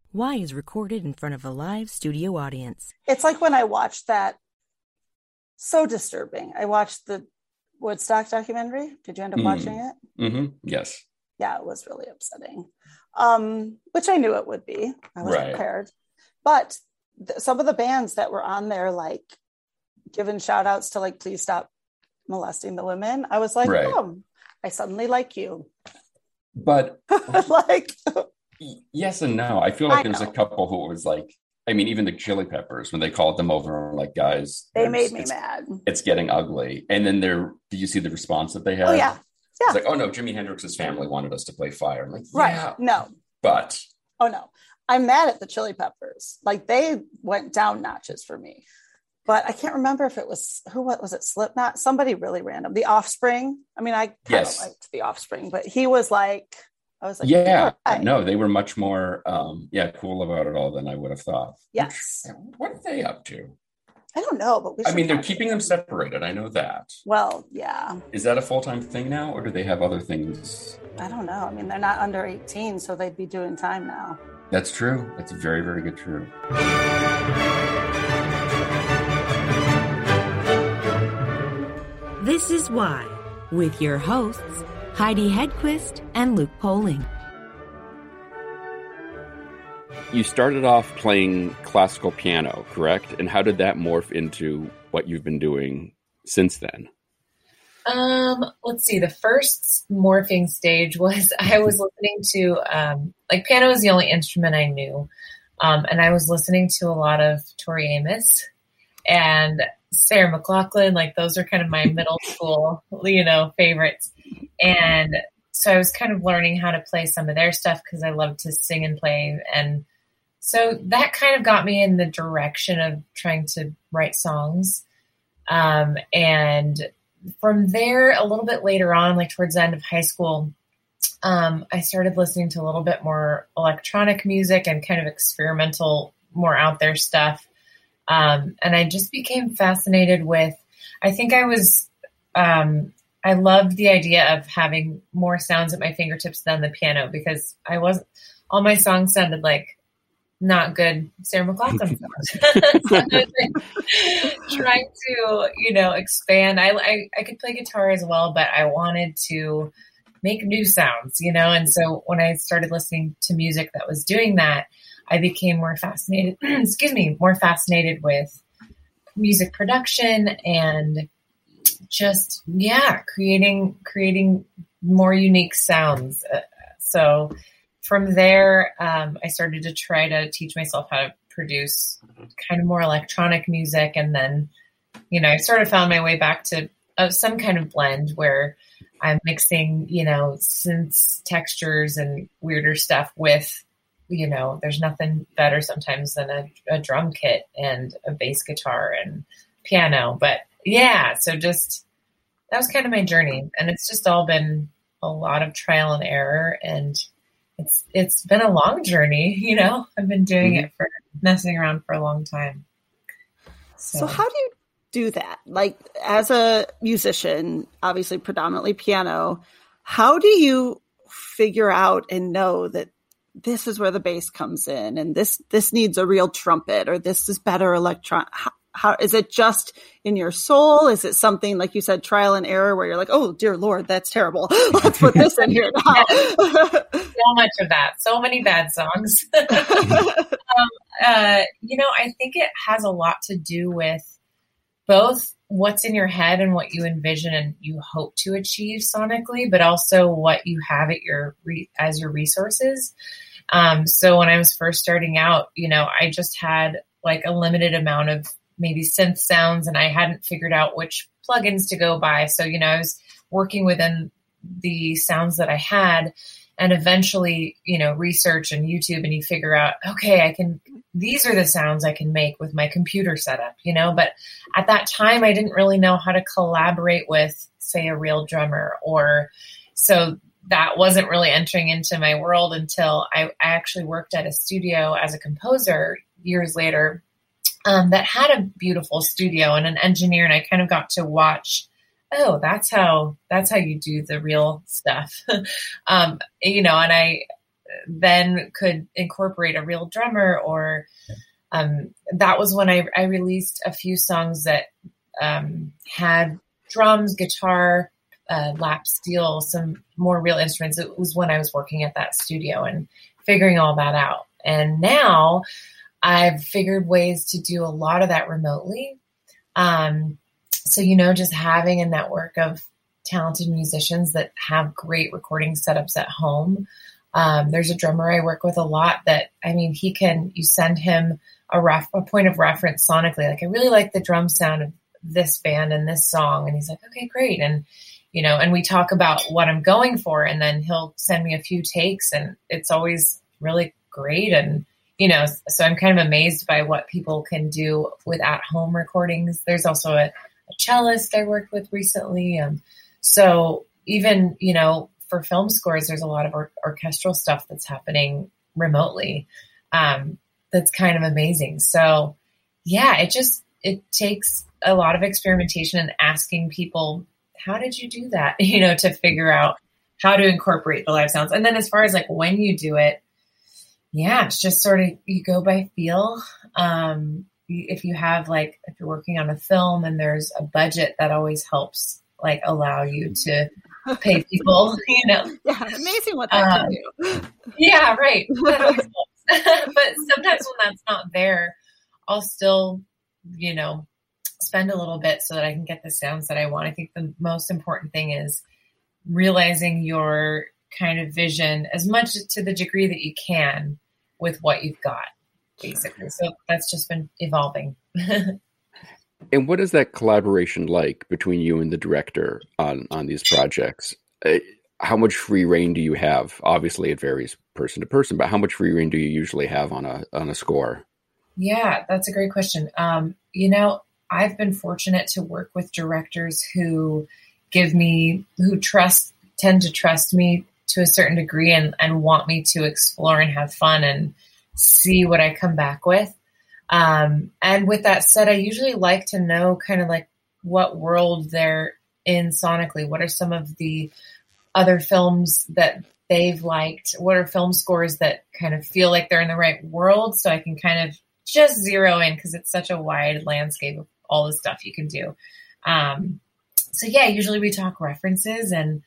Why is recorded in front of a live studio audience. It's like when I watched that, so disturbing. I watched the Woodstock documentary. Did you end up watching it? Mm-hmm. Yes. Yeah, it was really upsetting, which I knew it would be. I was prepared. But some of the bands that were on there, like giving shout outs to like, please stop molesting the women. I was like, oh, I suddenly like you. But like, yes and no. I feel like there's a couple who was like, I mean, even the Chili Peppers, when they called them over, like, guys, they made me mad. It's getting ugly. And then did you see the response that they had? Oh, yeah. It's like, oh no, Jimi Hendrix's family wanted us to play Fire. I'm like, right. No. But. Oh no. I'm mad at the Chili Peppers. Like, they went down notches for me. But I can't remember if it was, what was it, Slipknot? Somebody really random. The Offspring. I mean, I kind of liked The Offspring, but he was like, I was like, yeah, no, they were much more, cool about it all than I would have thought. Yes. What are they up to? I don't know, but they're keeping them separated. I know that. Well, yeah. Is that a full-time thing now, or do they have other things? I don't know. I mean, they're not under 18, so they'd be doing time now. That's true. That's very, very good true. This is Why, with your hosts, Heidi Hedquist and Luke Poling. You started off playing classical piano, correct? And how did that morph into what you've been doing since then? Let's see. The first morphing stage was I was listening to, piano was the only instrument I knew. And I was listening to a lot of Tori Amos and Sarah McLachlan. Like, those are kind of my middle school, favorites. And so I was kind of learning how to play some of their stuff because I love to sing and play. And so that kind of got me in the direction of trying to write songs. And from there, a little bit later on, like towards the end of high school, I started listening to a little bit more electronic music and kind of experimental, more out there stuff. And I just became fascinated with, I think I loved the idea of having more sounds at my fingertips than the piano, because all my songs sounded like not good Sarah McLachlan songs. Trying to, expand. I could play guitar as well, but I wanted to make new sounds, and so when I started listening to music that was doing that, I became more fascinated, more fascinated with music production and just, creating more unique sounds. So from there, I started to try to teach myself how to produce kind of more electronic music. And then, I sort of found my way back to some kind of blend where I'm mixing, synths, textures, and weirder stuff with, there's nothing better sometimes than a drum kit and a bass guitar and piano. But yeah, so just that was kind of my journey, and it's just all been a lot of trial and error, and it's been a long journey. I've been doing it for messing around for a long time. So how do you do that? Like, as a musician, obviously predominantly piano, how do you figure out and know that this is where the bass comes in, and this needs a real trumpet, or this is better electron? How is it just in your soul? Is it something, like you said, trial and error, where you're like, oh, dear Lord, that's terrible. Let's put this in here now. So much of that. So many bad songs. I think it has a lot to do with both what's in your head and what you envision and you hope to achieve sonically, but also what you have at as your resources. So when I was first starting out, I just had like a limited amount of maybe synth sounds, and I hadn't figured out which plugins to go by. So, I was working within the sounds that I had, and eventually, research and YouTube, and you figure out, okay, these are the sounds I can make with my computer setup, but at that time I didn't really know how to collaborate with, say, a real drummer, so that wasn't really entering into my world until I actually worked at a studio as a composer years later, that had a beautiful studio and an engineer. And I kind of got to watch, oh, that's how you do the real stuff. And then could incorporate a real drummer, or that was when I released a few songs that had drums, guitar, lap steel, some more real instruments. It was when I was working at that studio and figuring all that out. And now I've figured ways to do a lot of that remotely. So, just having a network of talented musicians that have great recording setups at home. There's a drummer I work with a lot that, you send him a point of reference sonically. Like, I really like the drum sound of this band and this song. And he's like, okay, great. And, and we talk about what I'm going for, and then he'll send me a few takes, and it's always really great. And, so I'm kind of amazed by what people can do with at-home recordings. There's also a cellist I worked with recently. So even, for film scores, there's a lot of orchestral stuff that's happening remotely. That's kind of amazing. So yeah, it takes a lot of experimentation and asking people, how did you do that? To figure out how to incorporate the live sounds. And then as far as like when you do it, yeah, it's just sort of, you go by feel. If you're working on a film and there's a budget, that always helps like allow you to pay people, Yeah, amazing what that can do. Yeah, right. That always helps. But sometimes when that's not there, I'll still, spend a little bit so that I can get the sounds that I want. I think the most important thing is realizing your kind of vision as much to the degree that you can with what you've got, basically. So that's just been evolving. And what is that collaboration like between you and the director on these projects? How much free reign do you have? Obviously, it varies person to person, but how much free reign do you usually have on a score? Yeah, that's a great question. I've been fortunate to work with directors who tend to trust me to a certain degree and want me to explore and have fun and see what I come back with. And with that said, I usually like to know kind of like what world they're in sonically. What are some of the other films that they've liked? What are film scores that kind of feel like they're in the right world? So I can kind of just zero in, because it's such a wide landscape of all the stuff you can do. So yeah, usually we talk references. And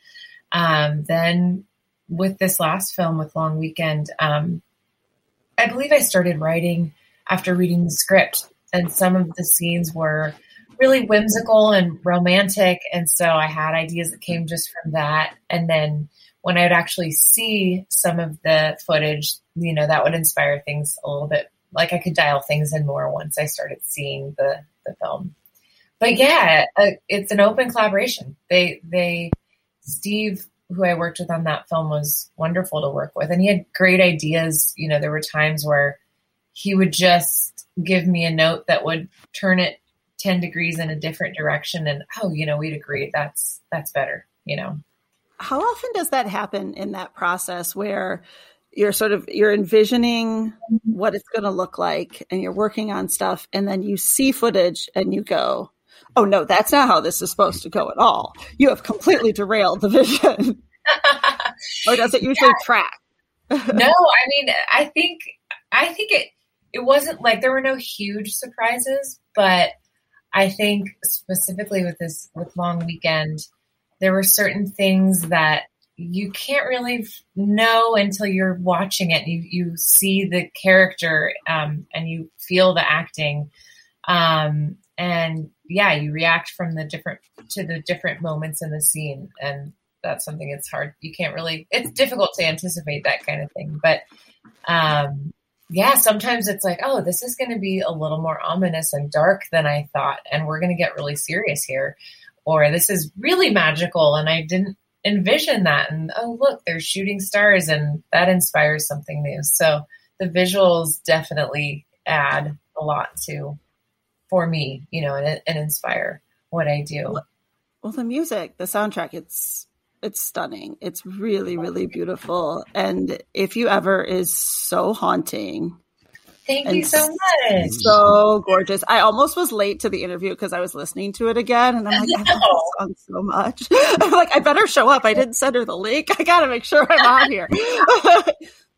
then with this last film, with Long Weekend, I believe I started writing after reading the script, and some of the scenes were really whimsical and romantic. And so I had ideas that came just from that. And then when I would actually see some of the footage, that would inspire things a little bit. Like I could dial things in more once I started seeing the film. But yeah, it's an open collaboration. Steve, who I worked with on that film, was wonderful to work with, and he had great ideas. There were times where he would just give me a note that would turn it 10 degrees in a different direction, and we'd agree that's better. How often does that happen in that process where you're envisioning what it's going to look like, and you're working on stuff, and then you see footage and you go, oh no, that's not how this is supposed to go at all. You have completely derailed the vision. Or does it usually track? No, I think it wasn't like there were no huge surprises, but I think specifically with Long Weekend, there were certain things that you can't really know until you're watching it. You see the character, and you feel the acting. And yeah, you react from the different moments in the scene. And that's something it's hard. It's difficult to anticipate that kind of thing. But, yeah, sometimes it's like, oh, this is going to be a little more ominous and dark than I thought, and we're going to get really serious here. Or this is really magical, and I didn't envision that. And oh, look, there's shooting stars, and that inspires something new. So the visuals definitely add a lot for me, and inspire what I do. Well, the music, the soundtrack, it's stunning. It's really, really beautiful. And If You Ever is so haunting. Thank you so much. So gorgeous. I almost was late to the interview because I was listening to it again. And I'm like, I love this song so much. I'm like, I better show up. I didn't send her the link. I got to make sure I'm on here.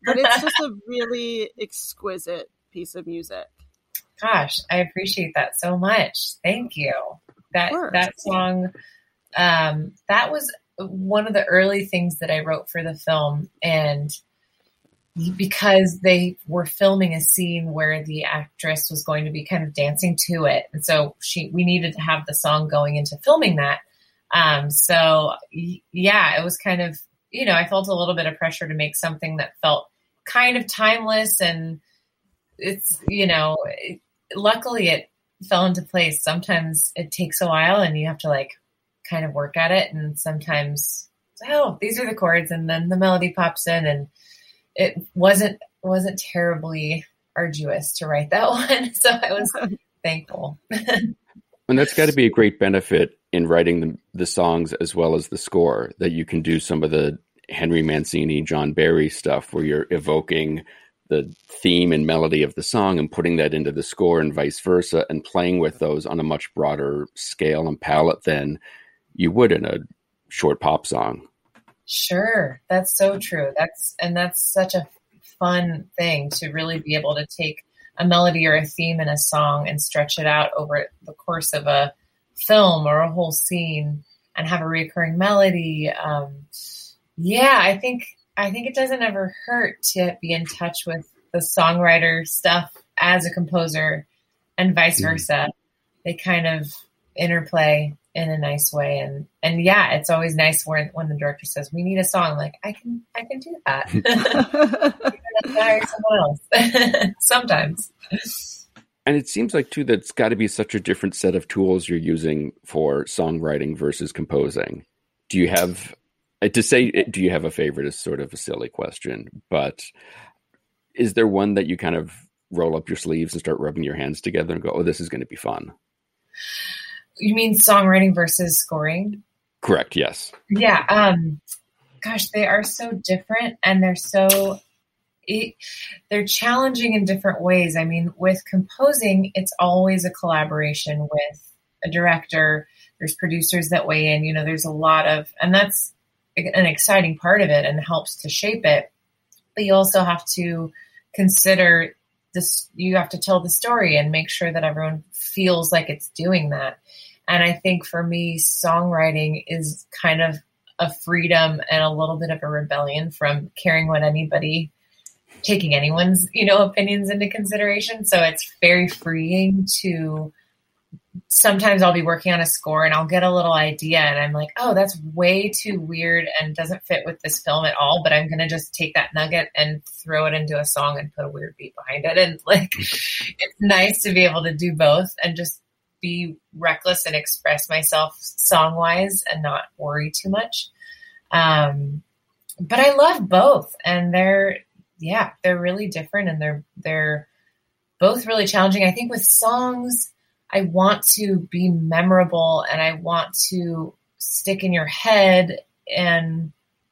but it's just a really exquisite piece of music. Gosh, I appreciate that so much. Thank you. That song, that was one of the early things that I wrote for the film. And because they were filming a scene where the actress was going to be kind of dancing to it. And so we needed to have the song going into filming that. So yeah, it was kind of, I felt a little bit of pressure to make something that felt kind of timeless, and it's, luckily it fell into place. Sometimes it takes a while and you have to like kind of work at it. And sometimes, these are the chords, and then the melody pops in, and it wasn't terribly arduous to write that one. So I was thankful. And that's got to be a great benefit in writing the songs as well as the score, that you can do some of the Henry Mancini, John Barry stuff where you're evoking the theme and melody of the song and putting that into the score, and vice versa, and playing with those on a much broader scale and palette than you would in a short pop song. Sure. That's so true. That's such a fun thing to really be able to take a melody or a theme in a song and stretch it out over the course of a film or a whole scene and have a recurring melody. I think it doesn't ever hurt to be in touch with the songwriter stuff as a composer, and vice versa. They kind of interplay in a nice way. And yeah, it's always nice when the director says, we need a song. I'm like, I can do that. Hire someone else. Sometimes. And it seems like too, that's got to be such a different set of tools you're using for songwriting versus composing. Do you have a favorite is sort of a silly question, but is there one that you kind of roll up your sleeves and start rubbing your hands together and go, oh, this is going to be fun? You mean songwriting versus scoring? Correct. Yes. Yeah. Gosh, they are so different, and they're challenging in different ways. I mean, with composing, it's always a collaboration with a director. There's producers that weigh in, there's a lot of, and that's an exciting part of it and helps to shape it. But you also have to consider this, you have to tell the story and make sure that everyone feels like it's doing that. And I think for me, songwriting is kind of a freedom and a little bit of a rebellion from caring what taking anyone's, opinions into consideration. So it's very freeing to, sometimes I'll be working on a score and I'll get a little idea and I'm like, oh, that's way too weird and doesn't fit with this film at all. But I'm going to just take that nugget and throw it into a song and put a weird beat behind it. And like, it's nice to be able to do both and just be reckless and express myself song wise and not worry too much. But I love both, and they're really different, and they're both really challenging. I think with songs, I want to be memorable and I want to stick in your head and,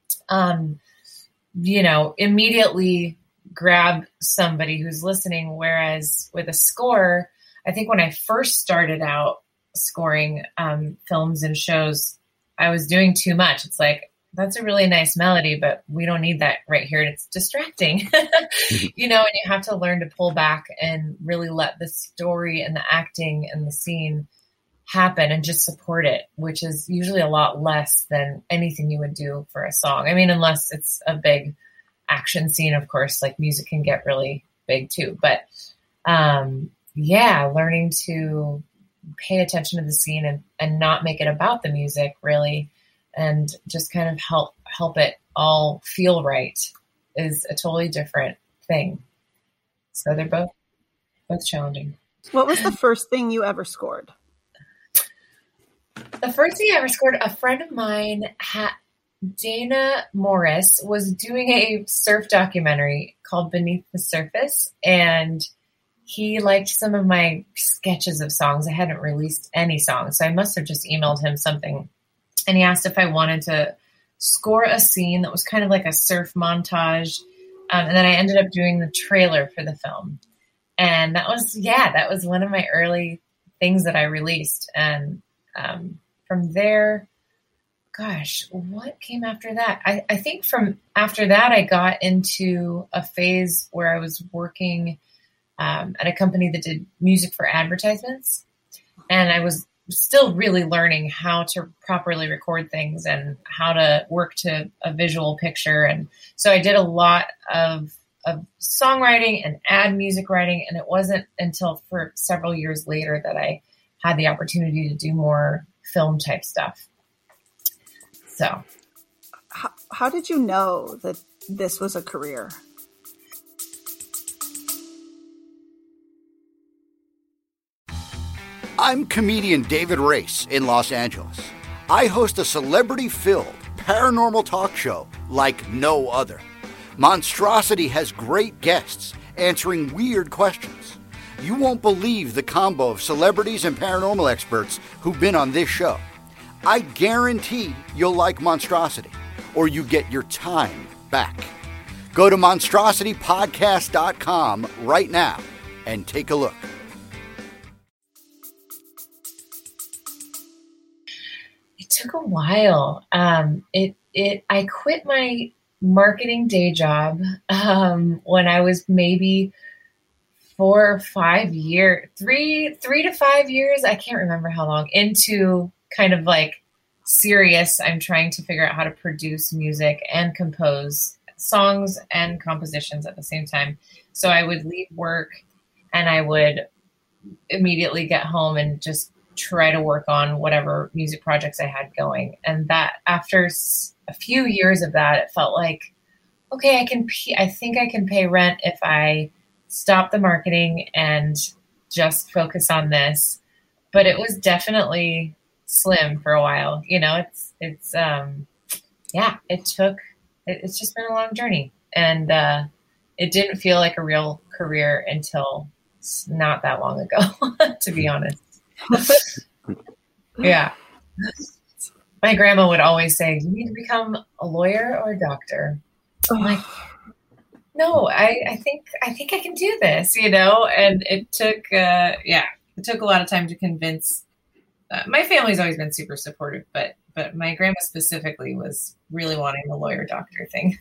immediately grab somebody who's listening. Whereas with a score, I think when I first started out scoring films and shows, I was doing too much. It's like, that's a really nice melody, but we don't need that right here. It's distracting, and you have to learn to pull back and really let the story and the acting and the scene happen and just support it, which is usually a lot less than anything you would do for a song. I mean, unless it's a big action scene, of course, like music can get really big too. But learning to pay attention to the scene and not make it about the music really, and just kind of help it all feel right is a totally different thing. So they're both challenging. What was the first thing you ever scored? The first thing I ever scored, a friend of mine, Dana Morris, was doing a surf documentary called Beneath the Surface, and he liked some of my sketches of songs. I hadn't released any songs, so I must have just emailed him something. And he asked if I wanted to score a scene that was kind of like a surf montage. And then I ended up doing the trailer for the film. And that was one of my early things that I released. And from there, gosh, what came after that? I think from after that, I got into a phase where I was working at a company that did music for advertisements. And I was still really learning how to properly record things and how to work to a visual picture. And so I did a lot of songwriting and ad music writing. And it wasn't until for several years later that I had the opportunity to do more film type stuff. So how did you know that this was a career? I'm comedian David Race in Los Angeles. I host a celebrity-filled paranormal talk show like no other. Monstrosity has great guests answering weird questions. You won't believe the combo of celebrities and paranormal experts who've been on this show. I guarantee you'll like Monstrosity, or you get your time back. Go to monstrositypodcast.com right now and take a look. It took a while. I quit my marketing day job when I was maybe 4 or 5 years, 3 to 5 years. I can't remember how long into kind of like serious. I'm trying to figure out how to produce music and compose songs and compositions at the same time. So I would leave work and I would immediately get home and just try to work on whatever music projects I had going. And that after a few years of that, it felt like, okay, I think I can pay rent if I stop the marketing and just focus on this. But it was definitely slim for a while. You know, it's just been a long journey, and it didn't feel like a real career until not that long ago, to be honest. Yeah. My grandma would always say, you need to become a lawyer or a doctor. I'm like, no, I think I can do this, you know? And it took a lot of time to convince. My family's always been super supportive, but my grandma specifically was really wanting the lawyer doctor thing.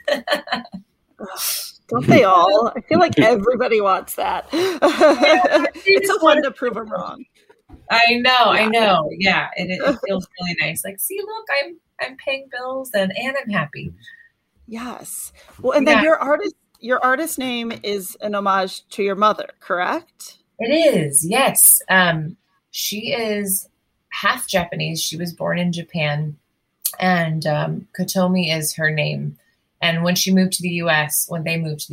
Don't they all? I feel like everybody wants that. It's so fun to prove them wrong. I know. Yeah, it feels really nice. Like, see, look, I'm paying bills and I'm happy. Yes. Well, and then your artist name is an homage to your mother, correct? It is. Yes. She is half Japanese. She was born in Japan, and Kotomi is her name. And when they moved to the U.S., her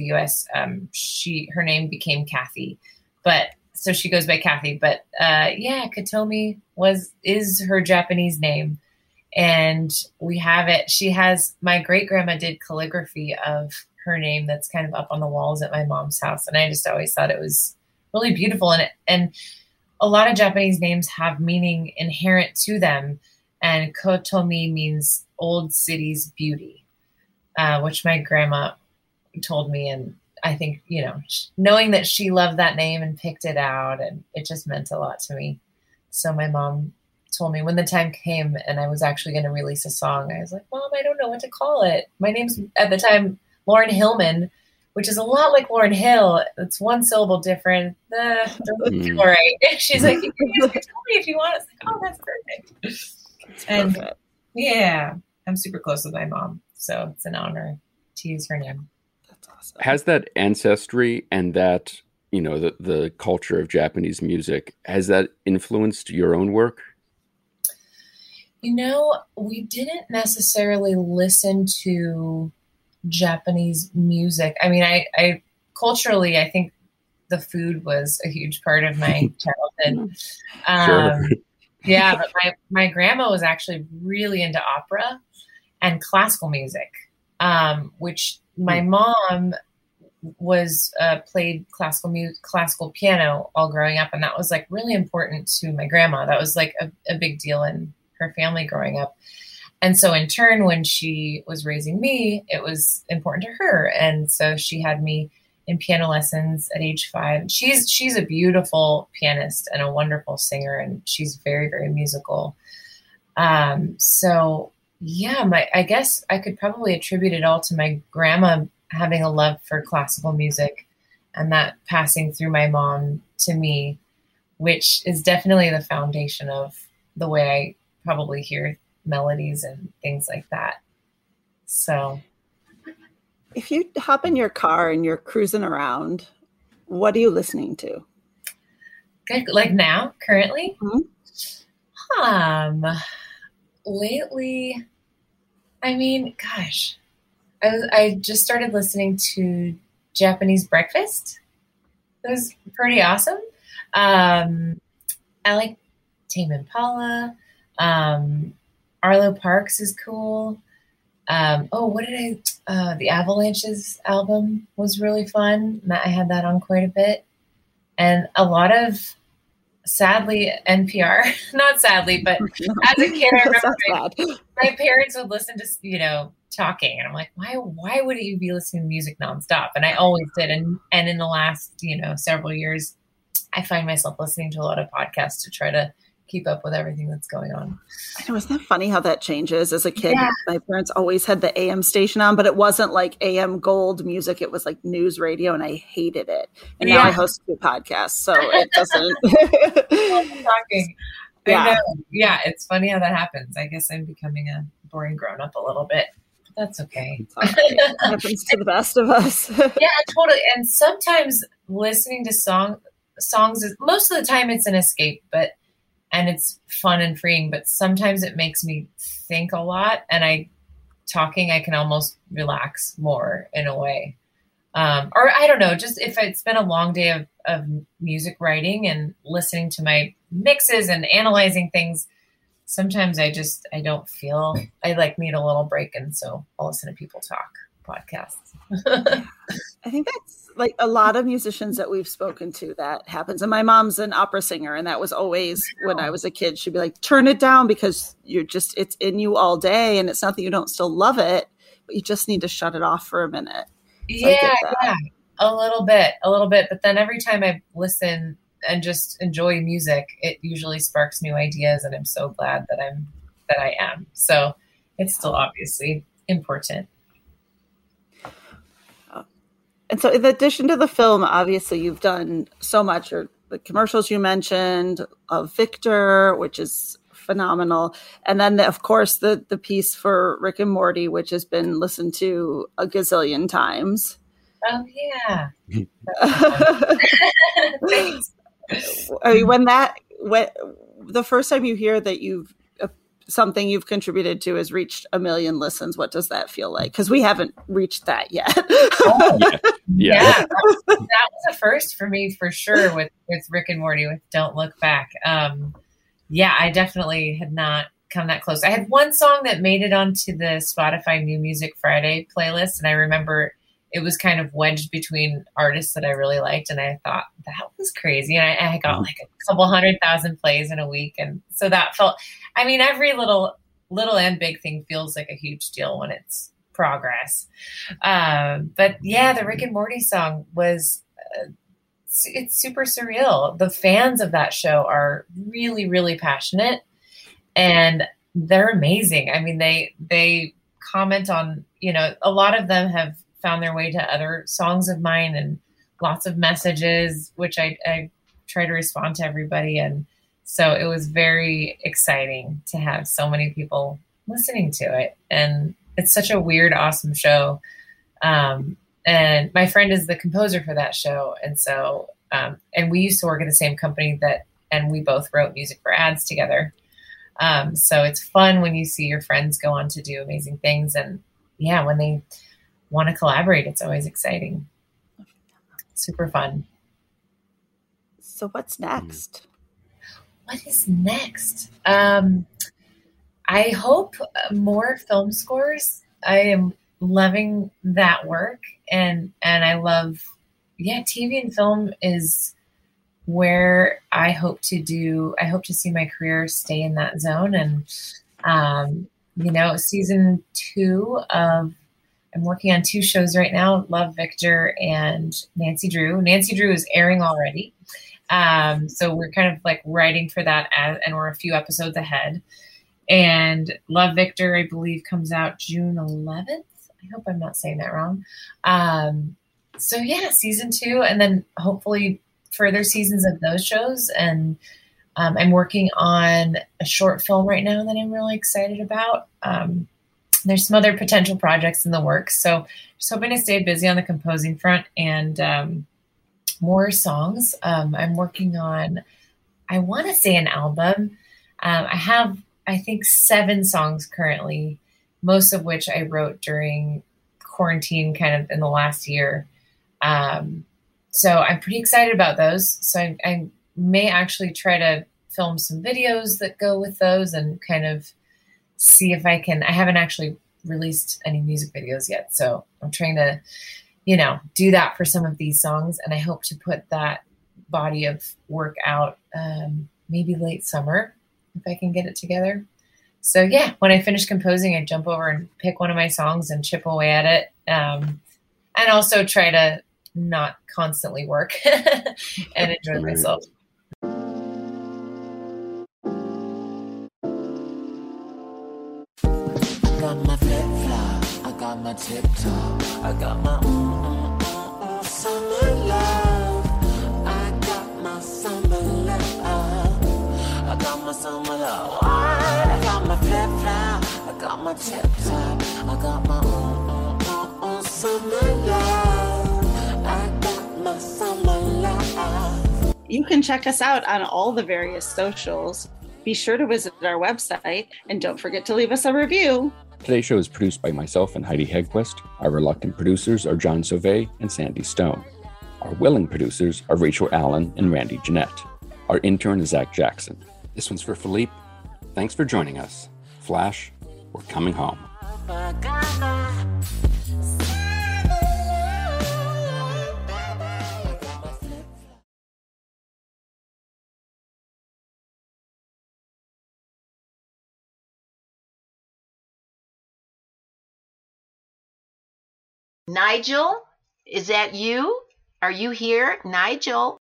name became Kathy. So she goes by Kathy. But Kotomi is her Japanese name. And we have it. My great grandma did calligraphy of her name that's kind of up on the walls at my mom's house. And I just always thought it was really beautiful. And a lot of Japanese names have meaning inherent to them. And Kotomi means old city's beauty, which my grandma told me. And I think, you know, knowing that she loved that name and picked it out, and it just meant a lot to me. So my mom told me when the time came and I was actually going to release a song, I was like, Mom, I don't know what to call it. My name's at the time Lauren Hillman, which is a lot like Lauryn Hill. It's one syllable different. Doesn't feel right. She's like, you can use Kotomi if you want. It's like, oh, that's perfect. And yeah, I'm super close with my mom, so it's an honor to use her name. That's awesome. Has that ancestry and that, you know, the culture of Japanese music, has that influenced your own work? You know, we didn't necessarily listen to Japanese music. I mean, I culturally, I think the food was a huge part of my childhood. Sure. Yeah, but my grandma was actually really into opera and classical music, which my mom was played classical piano all growing up, and that was like really important to my grandma. That was like a big deal in her family growing up. And so in turn, when she was raising me, it was important to her. And so she had me in piano lessons at age 5. She's a beautiful pianist and a wonderful singer, and she's very, very musical. So Yeah, I guess I could probably attribute it all to my grandma having a love for classical music and that passing through my mom to me, which is definitely the foundation of the way I probably hear melodies and things like that. So if you hop in your car and you're cruising around, what are you listening to? Like now, currently? Mm-hmm. Lately, I mean, gosh, I just started listening to Japanese Breakfast. It was pretty awesome. I like Tame Impala. Arlo Parks is cool. The Avalanches album was really fun. I had that on quite a bit. And a lot of, sadly, NPR. Not sadly, but as a kid, I remember my parents would listen to, talking. And I'm like, why would you be listening to music nonstop? And I always did. And in the last, several years, I find myself listening to a lot of podcasts to try to keep up with everything that's going on. I know, isn't that funny how that changes? As a kid, my parents always had the AM station on, but it wasn't like AM gold music. It was like news radio, and I hated it. And now I host two podcasts, so it doesn't. Talking. Yeah. I know. Yeah, it's funny how that happens. I guess I'm becoming a boring grown-up a little bit. But that's okay. It happens to the best of us. Yeah, totally. And sometimes listening to songs is, most of the time it's an escape, and it's fun and freeing, but sometimes it makes me think a lot, and I can almost relax more in a way. Or I don't know, just if it's been a long day of music writing and listening to my mixes and analyzing things, sometimes I don't feel, I need a little break. And so I'll listen to people talk podcasts. I think that's like a lot of musicians that we've spoken to, that happens. And my mom's an opera singer, and that was always when I was a kid, she'd be like, turn it down because it's in you all day. And it's not that you don't still love it, but you just need to shut it off for a minute. So yeah. A little bit. But then every time I listen and just enjoy music, it usually sparks new ideas. And I'm so glad that I am. So it's still obviously important. And so in addition to the film, obviously you've done so much, or the commercials you mentioned of Victor, which is phenomenal. And then of course the piece for Rick and Morty, which has been listened to a gazillion times. Oh yeah. Thanks. I mean, when the first time you hear that something you've contributed to has reached 1 million listens, what does that feel like? Because we haven't reached that yet. Yeah. That was a first for me, for sure, with Rick and Morty, with Don't Look Back. I definitely had not come that close. I had one song that made it onto the Spotify New Music Friday playlist, and I remember it was kind of wedged between artists that I really liked, and I thought that was crazy. And I got like a couple 100,000 plays in a week, and so that felt, I mean, every little and big thing feels like a huge deal when it's progress. But yeah, the Rick and Morty song was, it's super surreal. The fans of that show are really, really passionate, and they're amazing. I mean, they comment on, a lot of them have found their way to other songs of mine, and lots of messages, which I try to respond to everybody. And so it was very exciting to have so many people listening to it. And it's such a weird, awesome show. And my friend is the composer for that show. And so, and we used to work at the same company and we both wrote music for ads together. So it's fun when you see your friends go on to do amazing things. And yeah, when they want to collaborate, it's always exciting. Super fun. So what's next? What is next? I hope more film scores. I am loving that work, and I love, TV and film is where I hope to see my career stay in that zone. And season 2 of, I'm working on 2 shows right now, Love, Victor, and Nancy Drew. Nancy Drew is airing already. So we're kind of like writing for that, and we're a few episodes ahead. And Love Victor, I believe, comes out June 11th. I hope I'm not saying that wrong. So yeah, season 2, and then hopefully further seasons of those shows. And I'm working on a short film right now that I'm really excited about. There's some other potential projects in the works. So just hoping to stay busy on the composing front and more songs. I'm working on, I want to say, an album. I have, I think, 7 songs currently, most of which I wrote during quarantine kind of in the last year. So I'm pretty excited about those. So I may actually try to film some videos that go with those and kind of see if I can. I haven't actually released any music videos yet. So I'm trying to, do that for some of these songs. And I hope to put that body of work out maybe late summer if I can get it together. So yeah, when I finish composing, I jump over and pick one of my songs and chip away at it. And also try to not constantly work and enjoy myself. I got my flip-flop, I got my tip-top, I got my summer love, I got my summer love, I got my summer love, I got my flip-flop, I got my tip-top, I got my summer love, I got my summer love. You can check us out on all the various socials. Be sure to visit our website and don't forget to leave us a review. Today's show is produced by myself and Heidi Hedquist. Our reluctant producers are John Sauvé and Sandy Stone. Our willing producers are Rachel Allen and Randy Jeanette. Our intern is Zach Jackson. This one's for Philippe. Thanks for joining us. Flash, we're coming home. Nigel, is that you? Are you here, Nigel?